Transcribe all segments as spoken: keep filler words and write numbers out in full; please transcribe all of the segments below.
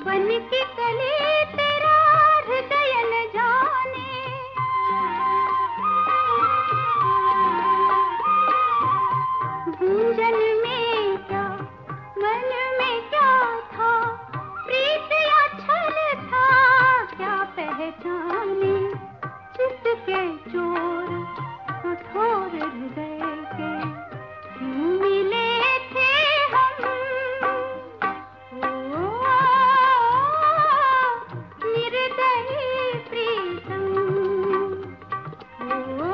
बन के कली तेरा हृदय न जाने, गुंजन में क्या मन में क्या था, प्रीत या छल था क्या पहचाने। चुटके चोर कठोर हृदय के क्यों मिले थे हम। ओ निर्दयी प्रीतम, ओ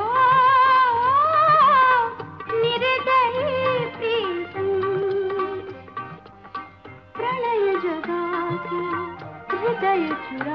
निर्दयी प्रीतम। प्रणय जगा के हृदय चुरा